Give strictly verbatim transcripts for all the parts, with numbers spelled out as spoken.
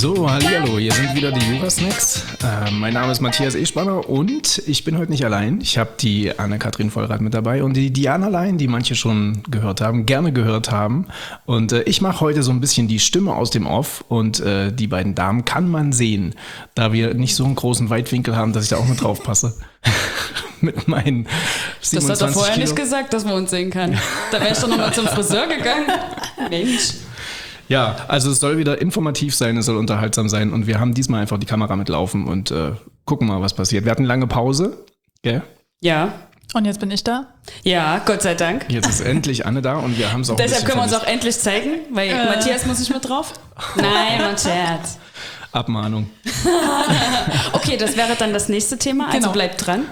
So, hallihallo, hier sind wieder die Jura-Snacks. Äh, mein Name ist Matthias Espanner und ich bin heute nicht allein. Ich habe die Anne-Kathrin Vollrath mit dabei und die Diana Lein, die manche schon gehört haben, gerne gehört haben. Und äh, ich mache heute so ein bisschen die Stimme aus dem Off und äh, die beiden Damen kann man sehen, da wir nicht so einen großen Weitwinkel haben, dass ich da auch mit drauf passe. Mit meinen siebenundzwanzig Das hat er vorher Kilo. Nicht gesagt, dass man uns sehen kann. Da wäre ich doch nochmal zum Friseur gegangen. Mensch. Ja, also es soll wieder informativ sein, es soll unterhaltsam sein und wir haben diesmal einfach die Kamera mitlaufen und äh, gucken mal, was passiert. Wir hatten lange Pause, gell? Ja. Und jetzt bin ich da? Ja, Gott sei Dank. Jetzt ist endlich Anne da und wir haben es auch Deshalb ein können wir bisschen uns auch endlich zeigen, weil Äh. Matthias muss nicht mit drauf. Nein, mein Scherz. Abmahnung. Okay, das wäre dann das nächste Thema, also Genau. bleibt dran.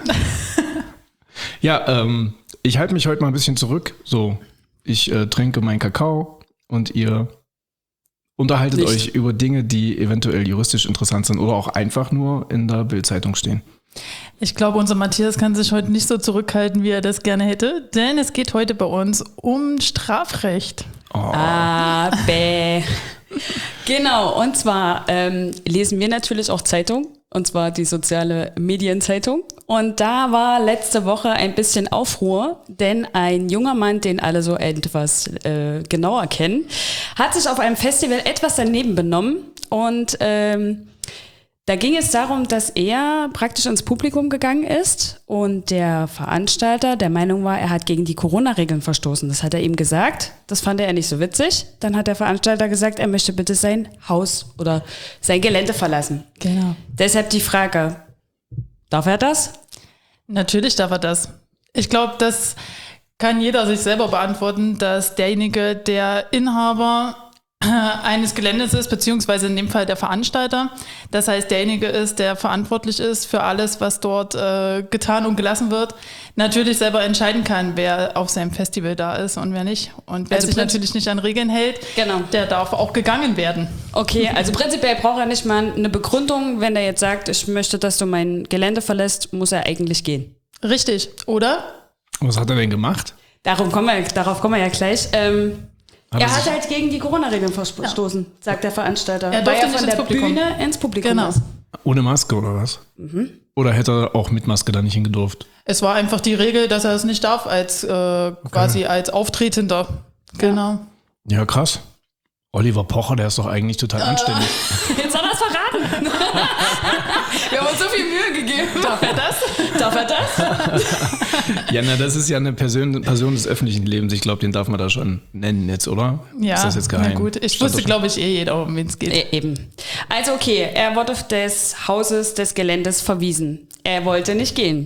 Ja, ähm, ich halte mich heute mal ein bisschen zurück. So, ich äh, trinke meinen Kakao und ihr unterhaltet Nicht. euch über Dinge, die eventuell juristisch interessant sind oder auch einfach nur in der Bild-Zeitung stehen. Ich glaube, unser Matthias kann sich heute nicht so zurückhalten, wie er das gerne hätte, denn es geht heute bei uns um Strafrecht. Oh. Ah, bäh. Genau, und zwar ähm, lesen wir natürlich auch Zeitung, und zwar die soziale Medienzeitung. Und da war letzte Woche ein bisschen Aufruhr, denn ein junger Mann, den alle so etwas äh, genauer kennen, hat sich auf einem Festival etwas daneben benommen. Und ähm, da ging es darum, dass er praktisch ins Publikum gegangen ist und der Veranstalter der Meinung war, er hat gegen die Corona-Regeln verstoßen. Das hat er ihm gesagt. Das fand er nicht so witzig. Dann hat der Veranstalter gesagt, er möchte bitte sein Haus oder sein Gelände verlassen. Genau. Deshalb die Frage, darf er das? Natürlich darf er das. Ich glaube, das kann jeder sich selber beantworten, dass derjenige, der Inhaber eines Geländes ist, beziehungsweise in dem Fall der Veranstalter. Das heißt, derjenige ist, der verantwortlich ist für alles, was dort äh, getan und gelassen wird, natürlich selber entscheiden kann, wer auf seinem Festival da ist und wer nicht. Und wer Also sich prinzip- natürlich nicht an Regeln hält, Genau. der darf auch gegangen werden. Okay, also prinzipiell braucht er nicht mal eine Begründung. Wenn er jetzt sagt, ich möchte, dass du mein Gelände verlässt, muss er eigentlich gehen. Richtig, oder? Was hat er denn gemacht? Darum kommen wir, darauf kommen wir ja gleich. Ähm, Hat er er hat sich- halt gegen die Corona-Regeln verstoßen, sagt der Veranstalter. Er weil durfte er nicht von ins der Publikum. Bühne ins Publikum Genau. ist. Ohne Maske oder was? Mhm. Oder hätte er auch mit Maske da nicht hingedurft? Es war einfach die Regel, dass er es nicht darf, als äh, quasi als Auftretender. Genau. Ja, krass. Oliver Pocher, der ist doch eigentlich total anständig. Jetzt hat er es verraten. Wir haben uns so viel Mühe gegeben. Darf er das? Darf er das? Ja, na, das ist ja eine Person, Person des öffentlichen Lebens. Ich glaube, den darf man da schon nennen jetzt, oder? Ja, Ist das jetzt geheim? na gut. Ich Stand wusste, doch glaube ich, eh jeder, um wen es geht. E- Eben. Also okay, er wurde des Hauses, des Geländes verwiesen. Er wollte nicht gehen.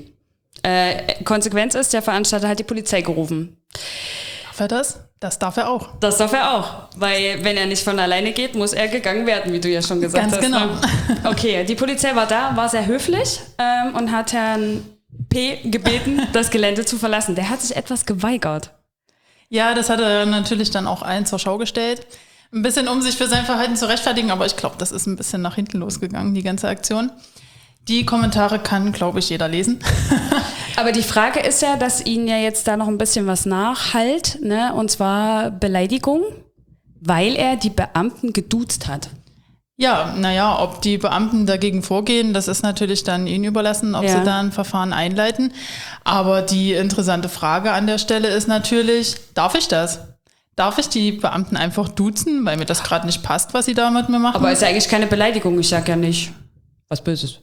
Äh, Konsequenz ist, der Veranstalter hat die Polizei gerufen. Darf er das? Das darf er auch. Das darf er auch, weil wenn er nicht von alleine geht, muss er gegangen werden, wie du ja schon gesagt Ganz hast. genau. Ne? Okay, die Polizei war da, war sehr höflich ähm, und hat Herrn P. gebeten, das Gelände zu verlassen. Der hat sich etwas geweigert. Ja, das hat er natürlich dann auch allen zur Schau gestellt. Ein bisschen, um sich für sein Verhalten zu rechtfertigen, aber ich glaube, das ist ein bisschen nach hinten losgegangen, die ganze Aktion. Die Kommentare kann, glaube ich, jeder lesen. Aber die Frage ist ja, dass ihnen ja jetzt da noch ein bisschen was nachhalt, ne? Und zwar Beleidigung, weil er die Beamten geduzt hat. Ja, naja, ob die Beamten dagegen vorgehen, das ist natürlich dann ihnen überlassen, ob Ja. sie da ein Verfahren einleiten. Aber die interessante Frage an der Stelle ist natürlich, darf ich das? Darf ich die Beamten einfach duzen, weil mir das gerade nicht passt, was sie da mit mir machen? Aber ist ja eigentlich keine Beleidigung, ich sag ja nicht was Böses.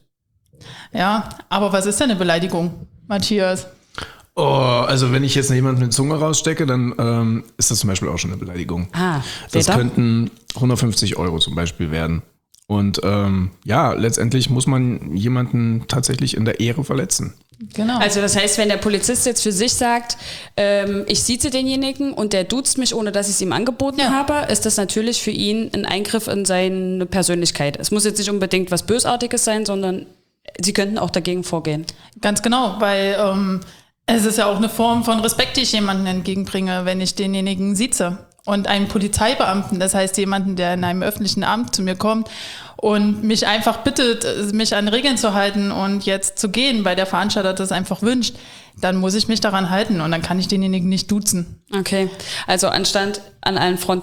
Ja, aber was ist denn eine Beleidigung, Matthias? Oh, also wenn ich jetzt jemanden mit Zunge rausstecke, dann ähm, ist das zum Beispiel auch schon eine Beleidigung. Ah, Das seht ihr? könnten hundertfünfzig Euro zum Beispiel werden. Und ähm, ja, letztendlich muss man jemanden tatsächlich in der Ehre verletzen. Genau. Also das heißt, wenn der Polizist jetzt für sich sagt, ähm, ich sieze denjenigen und der duzt mich, ohne dass ich es ihm angeboten Ja. habe, ist das natürlich für ihn ein Eingriff in seine Persönlichkeit. Es muss jetzt nicht unbedingt was Bösartiges sein, sondern sie könnten auch dagegen vorgehen. Ganz genau, weil ähm, es ist ja auch eine Form von Respekt, die ich jemandem entgegenbringe, wenn ich denjenigen sieze. Und einen Polizeibeamten, das heißt jemanden, der in einem öffentlichen Amt zu mir kommt und mich einfach bittet, mich an Regeln zu halten und jetzt zu gehen, weil der Veranstalter das einfach wünscht, dann muss ich mich daran halten und dann kann ich denjenigen nicht duzen. Okay, also anstand an allen Fronten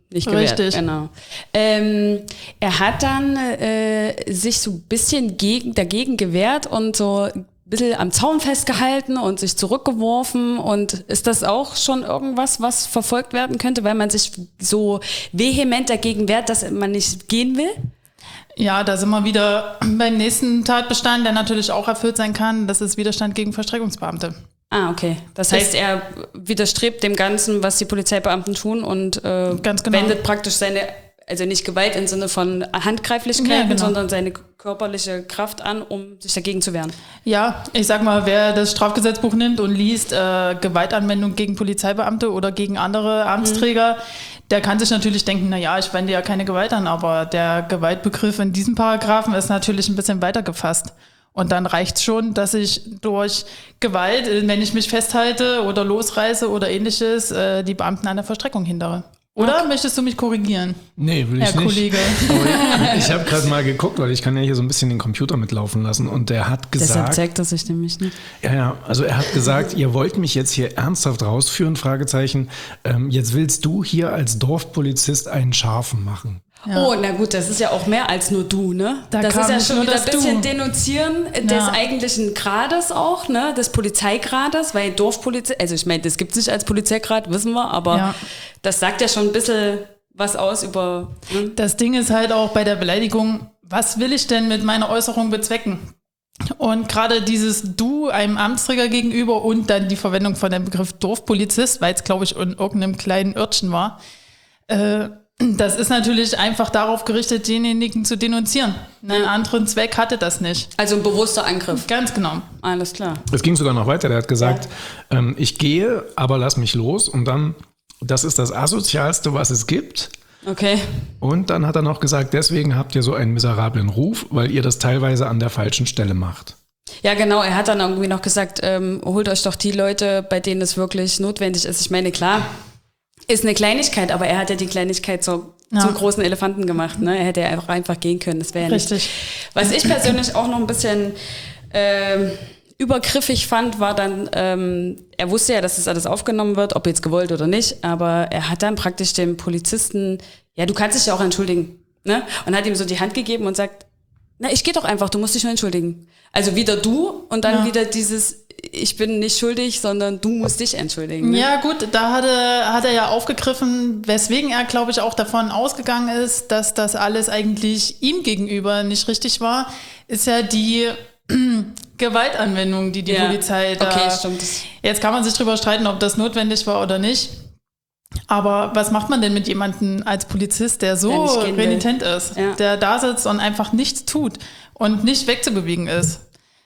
nicht gewährt. Richtig. Genau. Ähm, er hat dann äh, sich so ein bisschen gegen, dagegen gewehrt und so ein bisschen am Zaun festgehalten und sich zurückgeworfen. Und ist das auch schon irgendwas, was verfolgt werden könnte, weil man sich so vehement dagegen wehrt, dass man nicht gehen will? Ja, da sind wir wieder beim nächsten Tatbestand, der natürlich auch erfüllt sein kann. Das ist Widerstand gegen Vollstreckungsbeamte. Ah, okay. Das heißt, er widerstrebt dem Ganzen, was die Polizeibeamten tun und äh, Ganz genau. wendet praktisch seine, also nicht Gewalt im Sinne von Handgreiflichkeiten, Ja, genau. sondern seine körperliche Kraft an, um sich dagegen zu wehren. Ja, ich sag mal, wer das Strafgesetzbuch nimmt und liest äh, Gewaltanwendung gegen Polizeibeamte oder gegen andere Amtsträger, mhm. der kann sich natürlich denken, na ja, ich wende ja keine Gewalt an, aber der Gewaltbegriff in diesem Paragraphen ist natürlich ein bisschen weiter gefasst. Und dann reicht es schon, dass ich durch Gewalt, wenn ich mich festhalte oder losreiße oder ähnliches, äh, die Beamten an der Vollstreckung hindere. Oder okay. Möchtest du mich korrigieren? Nee, will ich Herr nicht. Kollege. Aber ich habe gerade mal geguckt, weil ich kann ja hier so ein bisschen den Computer mitlaufen lassen und der hat gesagt... Deshalb zeigt er sich nämlich nicht. Ja, ja, also er hat gesagt, ihr wollt mich jetzt hier ernsthaft rausführen, Fragezeichen. Ähm, jetzt willst du hier als Dorfpolizist einen Scharfen machen. Ja. Oh, na gut, das ist ja auch mehr als nur du, ne? Da das ist ja schon wieder ein bisschen du. Denunzieren des ja. eigentlichen Grades auch, ne? Des Polizeigrades, weil Dorfpolizei, also ich meine, das gibt es nicht als Polizeigrad, wissen wir, aber ja. das sagt ja schon ein bisschen was aus über... Ne? Das Ding ist halt auch bei der Beleidigung, was will ich denn mit meiner Äußerung bezwecken? Und gerade dieses Du einem Amtsträger gegenüber und dann die Verwendung von dem Begriff Dorfpolizist, weil es, glaube ich, in irgendeinem kleinen Örtchen war, äh, das ist natürlich einfach darauf gerichtet, denjenigen zu denunzieren. Einen ja. anderen Zweck hatte das nicht. Also ein bewusster Angriff. Ganz genau. Alles klar. Es ging sogar noch weiter. Der hat gesagt, ja. ähm, ich gehe, aber lass mich los. Und dann, das ist das Asozialste, was es gibt. Okay. Und dann hat er noch gesagt, deswegen habt ihr so einen miserablen Ruf, weil ihr das teilweise an der falschen Stelle macht. Ja, genau. Er hat dann irgendwie noch gesagt, ähm, holt euch doch die Leute, bei denen es wirklich notwendig ist. Ich meine, klar, ist eine Kleinigkeit, aber er hat ja die Kleinigkeit so ja. zum großen Elefanten gemacht. Ne? Er hätte ja auch einfach gehen können. Das wäre ja Richtig. Nicht. Was ich persönlich auch noch ein bisschen ähm, übergriffig fand, war dann, ähm, er wusste ja, dass das alles aufgenommen wird, ob jetzt gewollt oder nicht, aber er hat dann praktisch dem Polizisten, ja, du kannst dich ja auch entschuldigen, ne? Und hat ihm so die Hand gegeben und sagt, na, ich geh doch einfach, du musst dich nur entschuldigen. Also wieder du und dann ja. wieder dieses, ich bin nicht schuldig, sondern du musst dich entschuldigen. Ne? Ja gut, da hat er, hat er ja aufgegriffen, weswegen er, glaube ich, auch davon ausgegangen ist, dass das alles eigentlich ihm gegenüber nicht richtig war, ist ja die Gewaltanwendung, die die ja. Polizei da... Okay, stimmt. Jetzt kann man sich drüber streiten, ob das notwendig war oder nicht. Aber was macht man denn mit jemandem als Polizist, der so renitent ist, ja. der da sitzt und einfach nichts tut und nicht wegzubewegen ist?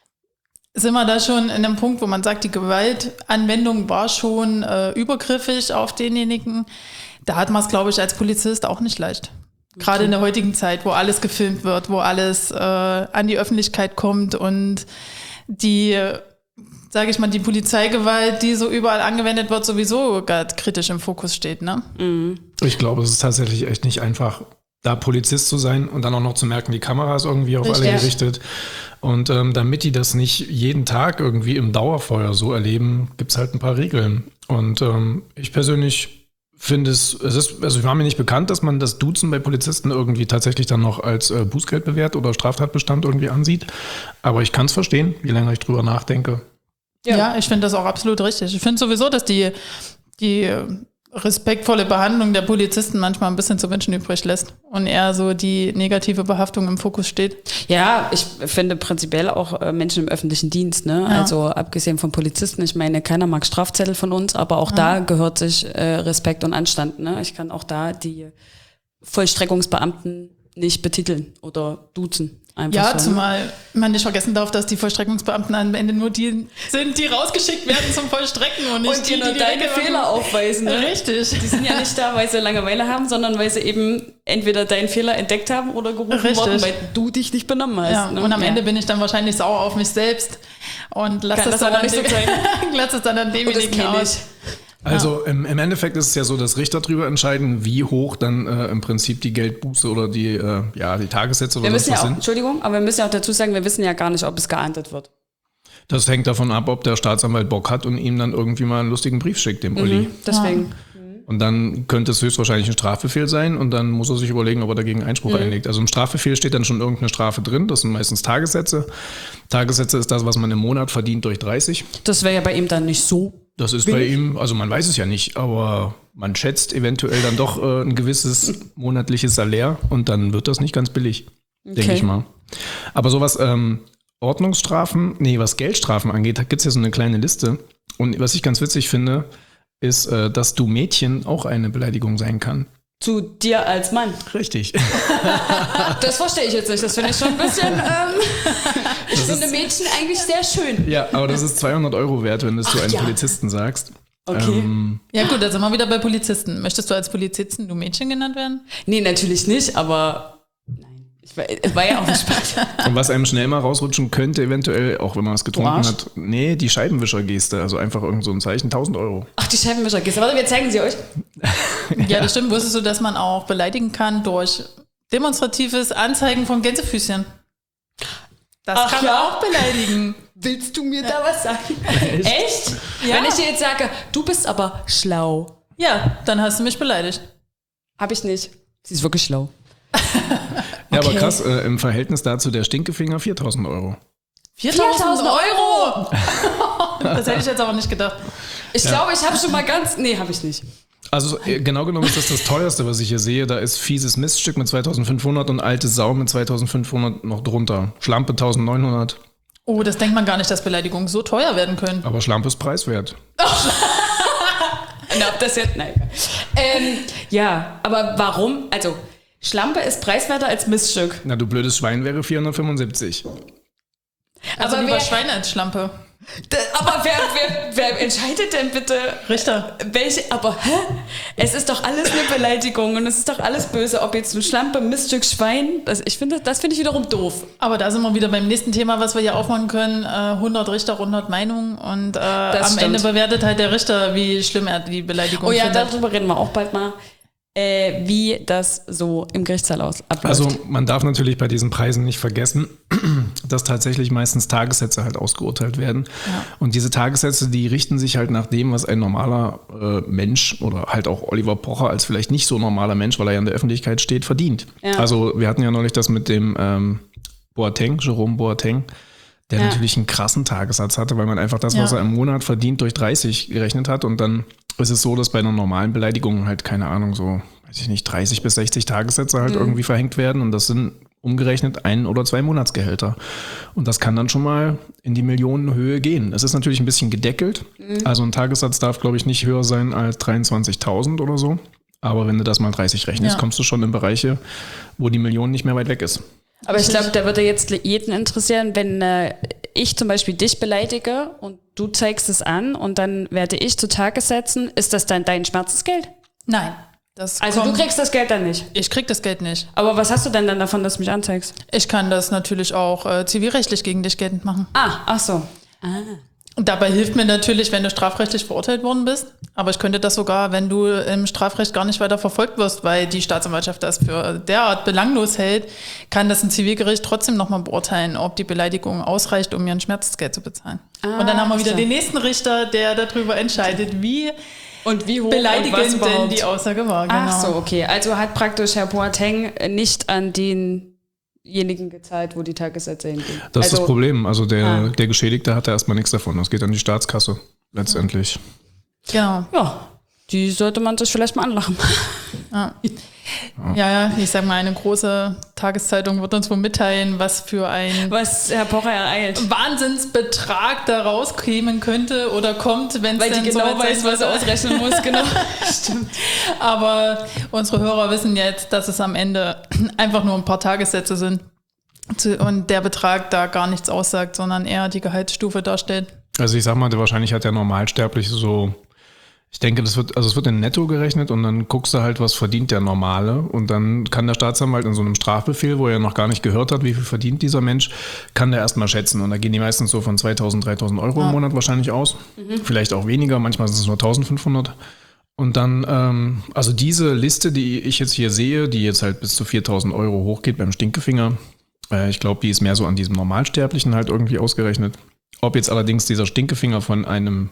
Sind wir da schon in einem Punkt, wo man sagt, die Gewaltanwendung war schon äh, übergriffig auf denjenigen? Da hat man es, glaube ich, als Polizist auch nicht leicht. Gerade okay. in der heutigen Zeit, wo alles gefilmt wird, wo alles äh, an die Öffentlichkeit kommt und die, sage ich mal, die Polizeigewalt, die so überall angewendet wird, sowieso gerade kritisch im Fokus steht, ne? Mhm. Ich glaube, es ist tatsächlich echt nicht einfach, da Polizist zu sein und dann auch noch zu merken, die Kamera ist irgendwie auf Richtig. alle gerichtet. Und ähm, damit die das nicht jeden Tag irgendwie im Dauerfeuer so erleben, gibt es halt ein paar Regeln. Und ähm, ich persönlich finde es, es ist, also ich war mir nicht bekannt, dass man das Duzen bei Polizisten irgendwie tatsächlich dann noch als äh, Bußgeld bewährt oder Straftatbestand irgendwie ansieht. Aber ich kann es verstehen, je länger ich drüber nachdenke. Ja, ja ich finde das auch absolut richtig. Ich finde sowieso, dass die, die respektvolle Behandlung der Polizisten manchmal ein bisschen zu wünschen übrig lässt und eher so die negative Behaftung im Fokus steht. Ja, ich finde prinzipiell auch äh, Menschen im öffentlichen Dienst, ne? Ja. Also abgesehen von Polizisten, ich meine, keiner mag Strafzettel von uns, aber auch ja. da gehört sich äh, Respekt und Anstand, ne? Ich kann auch da die Vollstreckungsbeamten nicht betiteln oder duzen. Einfach ja, so, zumal man nicht vergessen darf, dass die Vollstreckungsbeamten am Ende nur die sind, die rausgeschickt werden zum Vollstrecken und nicht und die, die, die, die deine Fehler aufweisen. Ne? Richtig. Die sind ja nicht da, weil sie Langeweile haben, sondern weil sie eben entweder deinen Fehler entdeckt haben oder gerufen Richtig. worden, weil du dich nicht benommen hast. Ja, ne? Und am ja. Ende bin ich dann wahrscheinlich sauer auf mich selbst und lass Kann es das dann, aber nicht so sein. lass es dann an demjenigen aus. Also im, im Endeffekt ist es ja so, dass Richter darüber entscheiden, wie hoch dann äh, im Prinzip die Geldbuße oder die, äh, ja, die Tagessätze oder wir müssen was ja auch, sind. Entschuldigung, aber wir müssen ja auch dazu sagen, wir wissen ja gar nicht, ob es geahndet wird. Das hängt davon ab, ob der Staatsanwalt Bock hat und ihm dann irgendwie mal einen lustigen Brief schickt, dem Uli. Mhm, deswegen. Ja. Und dann könnte es höchstwahrscheinlich ein Strafbefehl sein und dann muss er sich überlegen, ob er dagegen Einspruch mhm. einlegt. Also im Strafbefehl steht dann schon irgendeine Strafe drin, das sind meistens Tagessätze. Tagessätze ist das, was man im Monat verdient durch dreißig. Das wäre ja bei ihm dann nicht so. Das ist wenig. Bei ihm, also man weiß es ja nicht, aber man schätzt eventuell dann doch äh, ein gewisses monatliches Salär und dann wird das nicht ganz billig, okay. denke ich mal. Aber sowas ähm, Ordnungsstrafen, nee, was Geldstrafen angeht, gibt es ja so eine kleine Liste. Und was ich ganz witzig finde, ist, äh, dass du Mädchen auch eine Beleidigung sein kann. Zu dir als Mann. Richtig. Das verstehe ich jetzt nicht. Das finde ich schon ein bisschen. Ähm, ich das finde Mädchen eigentlich sehr schön. Ja, aber das ist zweihundert Euro wert, wenn du es zu einem ja. Polizisten sagst. Okay. Ähm, ja gut, da sind wir wieder bei Polizisten. Möchtest du als Polizisten du Mädchen genannt werden? Nee, natürlich nicht, aber nein. Ich war, es war ja auch ein Spaß. Und was einem schnell mal rausrutschen könnte, eventuell, auch wenn man es getrunken Arsch. hat, nee, die Scheibenwischer-Geste, also einfach irgend so ein Zeichen, tausend Euro. Ach, die Scheibenwischer-Geste. Warte, wir zeigen sie euch. Ja, das stimmt. Wusstest du, dass man auch beleidigen kann durch demonstratives Anzeigen von Gänsefüßchen? Das Ach, kann ja? man auch beleidigen. Willst du mir da was sagen? Echt? Echt? Ja. Wenn ich dir jetzt sage, du bist aber schlau. Ja, dann hast du mich beleidigt. Hab ich nicht. Sie ist wirklich schlau. Ja, Okay. aber krass, äh, im Verhältnis dazu der Stinkefinger viertausend Euro. viertausend Euro! Das hätte ich jetzt aber nicht gedacht. Ich Ja. glaube, ich habe schon mal ganz... Nee, habe ich nicht. Also äh, genau genommen ist das das teuerste, was ich hier sehe. Da ist fieses Miststück mit zweitausendfünfhundert und alte Sau mit zweitausendfünfhundert noch drunter. Schlampe eintausendneunhundert. Oh, das denkt man gar nicht, dass Beleidigungen so teuer werden können. Aber Schlampe ist preiswert. Na, ob das jetzt... Nein. Ähm, ja, aber warum? Also, Schlampe ist preiswerter als Miststück. Na, du blödes Schwein wäre vierhundertfünfundsiebzig. Also aber lieber wer- Schwein als Schlampe. Da, aber wer, wer, wer entscheidet denn bitte, Richter. welche, aber hä? Es ist doch alles eine Beleidigung und es ist doch alles böse, ob jetzt ein Schlampe, Miststück, Schwein, das, ich finde, das finde ich wiederum doof. Aber da sind wir wieder beim nächsten Thema, was wir hier aufmachen können. Äh, hundert Richter, hundert Meinungen und äh, am stimmt. Ende bewertet halt der Richter, wie schlimm er die Beleidigung Oh ja, findet. darüber reden wir auch bald mal, äh, wie das so im Gerichtssaal aus abläuft. Also man darf natürlich bei diesen Preisen nicht vergessen, dass tatsächlich meistens Tagessätze halt ausgeurteilt werden. Ja. Und diese Tagessätze, die richten sich halt nach dem, was ein normaler äh, Mensch oder halt auch Oliver Pocher als vielleicht nicht so normaler Mensch, weil er ja in der Öffentlichkeit steht, verdient. Ja. Also wir hatten ja neulich das mit dem ähm, Boateng, Jerome Boateng, der Ja. natürlich einen krassen Tagessatz hatte, weil man einfach das, was Ja. er im Monat verdient, durch dreißig gerechnet hat. Und dann ist es so, dass bei einer normalen Beleidigung halt, keine Ahnung, so, weiß ich nicht, dreißig bis sechzig Tagessätze halt Mhm. irgendwie verhängt werden. Und das sind umgerechnet ein oder zwei Monatsgehälter. Und das kann dann schon mal in die Millionenhöhe gehen. Es ist natürlich ein bisschen gedeckelt. Mhm. Also ein Tagessatz darf, glaube ich, nicht höher sein als dreiundzwanzigtausend oder so. Aber wenn du das mal dreißig rechnest, Ja. kommst du schon in Bereiche, wo die Million nicht mehr weit weg ist. Aber ich glaube, da würde jetzt jeden interessieren, wenn äh, ich zum Beispiel dich beleidige und du zeigst es an und dann werde ich zu Tagessätzen, ist das dann dein Schmerzensgeld? Nein. Das Also kommt, du kriegst das Geld dann nicht. Ich krieg das Geld nicht. Aber was hast du denn dann davon, dass du mich anzeigst? Ich kann das natürlich auch äh, zivilrechtlich gegen dich geltend machen. Ah, ach so. Und dabei hilft mir natürlich, wenn du strafrechtlich verurteilt worden bist. Aber ich könnte das sogar, wenn du im Strafrecht gar nicht weiter verfolgt wirst, weil die Staatsanwaltschaft das für derart belanglos hält, kann das ein Zivilgericht trotzdem nochmal beurteilen, ob die Beleidigung ausreicht, um mir ein Schmerzensgeld zu bezahlen. Ah, und dann haben wir wieder so. den nächsten Richter, der darüber entscheidet, wie Und wie hoch beleidigend und was denn überhaupt? die Aussage war. Genau. Ach so, okay. Also hat praktisch Herr Boateng nicht an denjenigen gezahlt, wo die Tagessätze hingehen. Das ist also, das Problem. Also der, Ah. der Geschädigte hat ja erstmal nichts davon. Das geht an die Staatskasse letztendlich. Genau. Ja, die sollte man sich vielleicht mal anlachen. Ja. ja, ja, ich sag mal, eine große Tageszeitung wird uns wohl mitteilen, was für ein Was Herr Pocher ereilt. Wahnsinnsbetrag da rauskämen könnte oder kommt, wenn es Weil die denn genau soweit weiß, sein was er sollte. ausrechnen muss. Genau. Stimmt. Aber unsere Hörer wissen jetzt, dass es am Ende einfach nur ein paar Tagessätze sind zu- und der Betrag da gar nichts aussagt, sondern eher die Gehaltsstufe darstellt. Also ich sag mal, wahrscheinlich hat der Normalsterbliche so, ich denke, das wird, also es wird in Netto gerechnet und dann guckst du halt, was verdient der Normale und dann kann der Staatsanwalt in so einem Strafbefehl, wo er noch gar nicht gehört hat, wie viel verdient dieser Mensch, kann der erstmal schätzen und da gehen die meistens so von zweitausend, dreitausend Euro Ja. im Monat wahrscheinlich aus, vielleicht auch weniger, manchmal sind es nur eintausendfünfhundert. Und dann, ähm, also diese Liste, die ich jetzt hier sehe, die jetzt halt bis zu viertausend Euro hochgeht beim Stinkefinger, äh, ich glaube, die ist mehr so an diesem Normalsterblichen halt irgendwie ausgerechnet. Ob jetzt allerdings dieser Stinkefinger von einem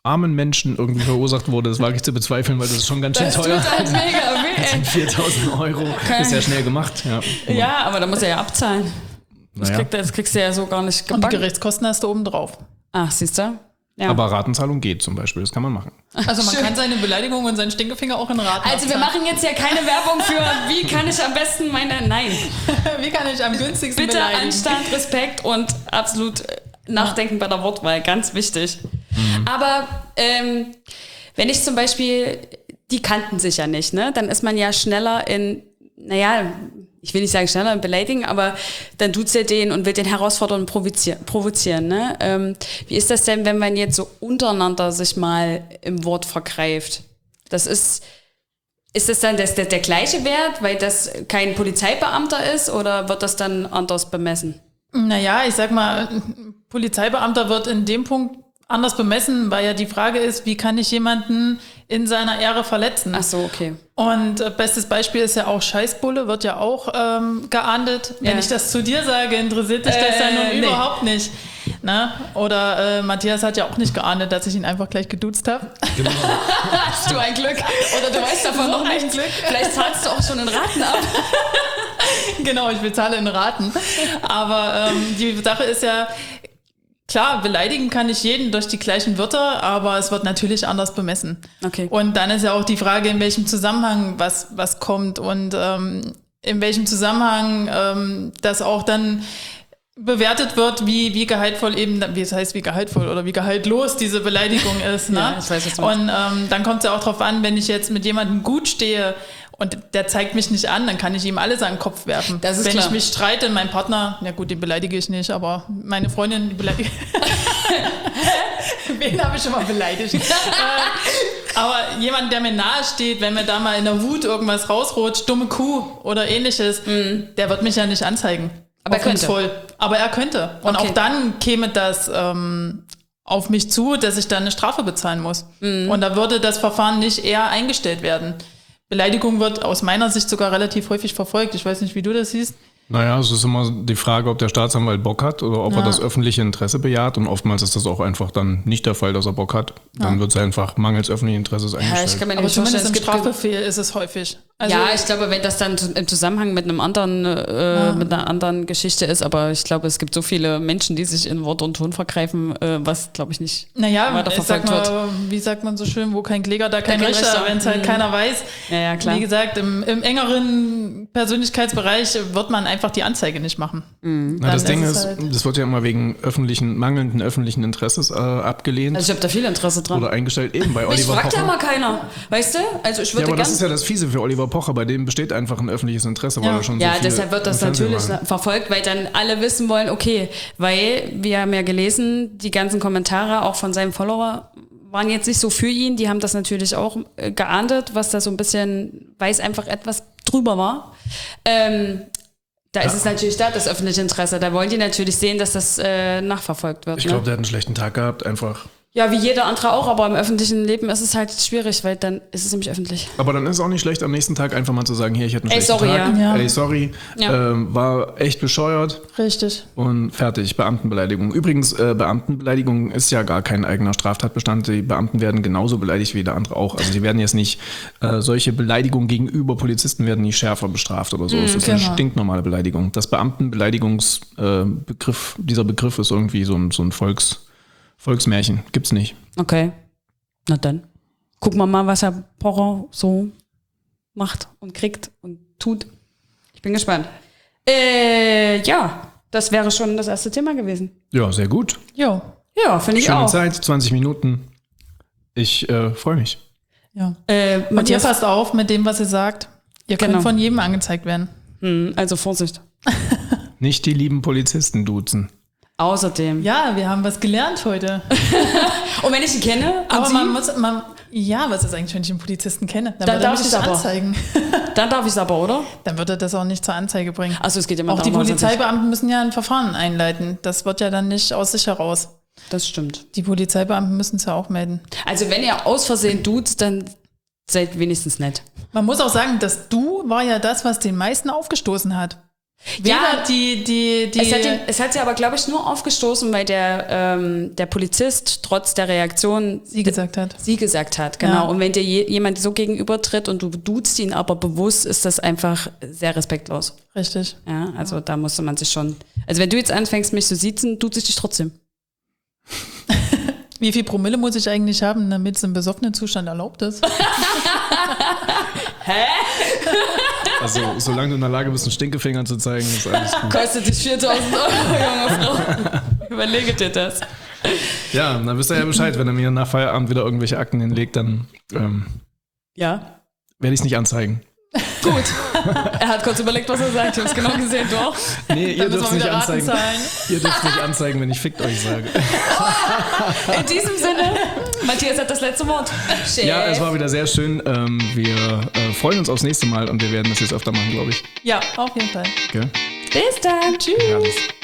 armen Menschen irgendwie verursacht wurde, das wage ich zu bezweifeln, weil das ist schon ganz schön Das teuer. tut halt mega weh. Das sind viertausend Euro, ist ja schnell gemacht. Ja, Ja, aber da muss er ja abzahlen. Das, naja. kriegt, er- das kriegst du ja so gar nicht Und die gebacken. Gerichtskosten hast du oben drauf. Ach, siehst du? Ja. Aber Ratenzahlung geht zum Beispiel, das kann man machen. Also man kann seine Beleidigung und seinen Stinkefinger auch in Raten Also wir abzahlen. machen jetzt ja keine Werbung für, wie kann ich am besten meine, nein. Wie kann ich am günstigsten Bitte beleidigen? Anstand, Respekt und absolut äh, Nachdenken bei der Wortwahl, ganz wichtig. Aber ähm, wenn ich zum Beispiel, die kannten sich ja nicht, ne? Dann ist man ja schneller in, naja, ich will nicht sagen schneller in Beleidigen, aber dann tut's ja den und will den herausfordern und provozieren. provozieren ne? Ähm, wie ist das denn, wenn man jetzt so untereinander sich mal im Wort vergreift? Das ist, ist das dann das, der, der gleiche Wert, weil das kein Polizeibeamter ist, oder wird das dann anders bemessen? Naja, ich sag mal, ein Polizeibeamter wird in dem Punkt anders bemessen, weil ja die Frage ist, wie kann ich jemanden in seiner Ehre verletzen? Ach so, okay. Und äh, bestes Beispiel ist ja auch Scheißbulle, wird ja auch ähm, geahndet. Ja. Wenn ich das zu dir sage, interessiert dich das ja Äh, nun nee. überhaupt nicht. Na? Oder äh, Matthias hat ja auch nicht geahndet, dass ich ihn einfach gleich geduzt habe. Hast du ein Glück. Oder du weißt davon So noch ein nichts. Glück. Vielleicht zahlst du auch schon in Raten ab. Genau, ich bezahle in Raten. Aber ähm, die Sache ist ja, klar, beleidigen kann ich jeden durch die gleichen Wörter, aber es wird natürlich anders bemessen. Okay. Und dann ist ja auch die Frage, in welchem Zusammenhang was, was kommt und ähm, in welchem Zusammenhang ähm, das auch dann bewertet wird, wie, wie gehaltvoll eben, wie es heißt, wie gehaltvoll oder wie gehaltlos diese Beleidigung ist. Ne? Ja, ich weiß, was du meinst. Und ähm, dann kommt es ja auch drauf an, wenn ich jetzt mit jemandem gut stehe und der zeigt mich nicht an, dann kann ich ihm alles an den Kopf werfen. Das ist wenn klar. ich mich streite, mein Partner, na gut, den beleidige ich nicht, aber meine Freundin, die beleidige Wen habe ich schon mal beleidigt? äh, aber jemand, der mir nahe steht, wenn mir da mal in der Wut irgendwas rausrutscht, dumme Kuh oder ähnliches, der wird mich ja nicht anzeigen. Aber er könnte. Voll. Aber er könnte. Und Okay. auch dann käme das ähm, auf mich zu, dass ich dann eine Strafe bezahlen muss. Und da würde das Verfahren nicht eher eingestellt werden. Beleidigung wird aus meiner Sicht sogar relativ häufig verfolgt. Ich weiß nicht, wie du das siehst. Naja, es ist immer die Frage, ob der Staatsanwalt Bock hat oder ob Ja. er das öffentliche Interesse bejaht. Und oftmals ist das auch einfach dann nicht der Fall, dass er Bock hat. Dann wird es einfach mangels öffentlichen Interesses Ja, eingestellt. ich kann mir Aber nicht vorstellen, zumindest es im gibt Strafbefehl ist es häufig. Also, ja, ich glaube, wenn das dann im Zusammenhang mit einem anderen, äh, mit einer anderen Geschichte ist, aber ich glaube, es gibt so viele Menschen, die sich in Wort und Ton vergreifen, äh, was, glaube ich, nicht naja, weiter ich sag verfolgt mal, wird. wie sagt man so schön, wo kein Kläger, da kein kein Richter, Richter. wenn es halt Mhm. keiner weiß. Ja, ja, klar. Wie gesagt, im, im engeren Persönlichkeitsbereich wird man einfach die Anzeige nicht machen. Na, das dann Ding ist ist, es halt- das wird ja immer wegen öffentlichen, mangelnden öffentlichen Interesses äh, abgelehnt Also ich habe da viel Interesse dran. oder eingestellt. Eben bei Mich Oliver fragt ja Pocher. mal keiner, weißt du? Also ich Ja, würde aber das gern... ist ja das Fiese für Oliver Pocher. Bei dem besteht einfach ein öffentliches Interesse, weil Ja. er schon Ja, so viel deshalb wird das im Fernsehen natürlich war. verfolgt, weil dann alle wissen wollen, okay, weil wir haben ja gelesen, die ganzen Kommentare auch von seinen Follower waren jetzt nicht so für ihn, die haben das natürlich auch äh, geahndet, was da so ein bisschen, weil es einfach etwas drüber war. Ähm, da ist es natürlich da, das öffentliche Interesse. Da wollen die natürlich sehen, dass das äh, nachverfolgt wird. Ich ne? glaube, der hat einen schlechten Tag gehabt, einfach. Ja, wie jeder andere auch, aber im öffentlichen Leben ist es halt schwierig, weil dann ist es nämlich öffentlich. Aber dann ist es auch nicht schlecht, am nächsten Tag einfach mal zu sagen, hier, ich hatte einen Ey, schlechten sorry, Tag. ja. Ey, sorry, Ja. ähm, war echt bescheuert Richtig. und fertig. Beamtenbeleidigung. Übrigens, äh, Beamtenbeleidigung ist ja gar kein eigener Straftatbestand. Die Beamten werden genauso beleidigt wie der andere auch. Also die werden jetzt nicht, äh, solche Beleidigungen gegenüber Polizisten werden nicht schärfer bestraft oder so. Es ist eine genau. stinknormale Beleidigung. Das Beamtenbeleidigungsbegriff, äh, Begriff, dieser Begriff ist irgendwie so ein, so ein Volks, Volksmärchen. Gibt's nicht. Okay, na dann. Gucken wir mal, was Herr Pocher so macht und kriegt und tut. Ich bin gespannt. Äh, ja, das wäre schon das erste Thema gewesen. Ja, sehr gut. Jo. Ja, finde ich Schöne auch. Zeit, zwanzig Minuten. Ich äh, freue mich. Ja. Äh, Und ihr Matthias, passt auf mit dem, was ihr sagt. Ihr könnt Genau. von jedem angezeigt werden. Hm, also Vorsicht. Nicht die lieben Polizisten duzen. Außerdem. Ja, wir haben was gelernt heute. Und wenn ich ihn kenne, und Aber Sie, man muss, man, ja, was ist eigentlich, wenn ich einen Polizisten kenne? Dann, Dann würde er darf mich ich's nicht aber. anzeigen. dann darf ich es aber, oder? Dann würde er das auch nicht zur Anzeige bringen. Also es geht immer Auch die darum, was er sich- Polizeibeamten müssen ja ein Verfahren einleiten. Das wird ja dann nicht aus sich heraus. Das stimmt. Die Polizeibeamten müssen es ja auch melden. Also wenn ihr aus Versehen duzt, dann seid wenigstens nett. Man muss auch sagen, das Du war ja das, was den meisten aufgestoßen hat. Weder Ja, die, die, die. Es hat, ihn, es hat sie aber, glaube ich, nur aufgestoßen, weil der, ähm, der Polizist trotz der Reaktion sie gesagt hat. sie gesagt hat, genau. Ja. Und wenn dir je, jemand so gegenübertritt und du duzt ihn aber bewusst, ist das einfach sehr respektlos. Richtig. Ja, also da musste man sich schon. Also wenn du jetzt anfängst, mich zu siezen, duzt ich dich trotzdem. Wie viel Promille muss ich eigentlich haben, damit es im besoffenen Zustand erlaubt ist? Hä? Also, solange du in der Lage bist, einen Stinkefinger zu zeigen, ist alles gut. Kostet dich viertausend Euro, junge Frau. Überlege dir das. Ja, dann wisst ihr ja Bescheid. Wenn er mir nach Feierabend wieder irgendwelche Akten hinlegt, dann ähm, Ja. werde ich es nicht anzeigen. Gut. Er hat kurz überlegt, was er sagt. Ich habe es genau gesehen, du auch. Nee, ihr Dann müssen dürft wir nicht wieder Raten anzeigen. zahlen. Ihr dürft nicht anzeigen, wenn ich fickt euch sage. In diesem Sinne, Matthias hat das letzte Wort. Chef. Ja, es war wieder sehr schön. Ähm, wir äh, freuen uns aufs nächste Mal und wir werden das jetzt öfter machen, glaube ich. Ja, auf jeden Fall. Okay? Bis dann. Tschüss. Herrlich.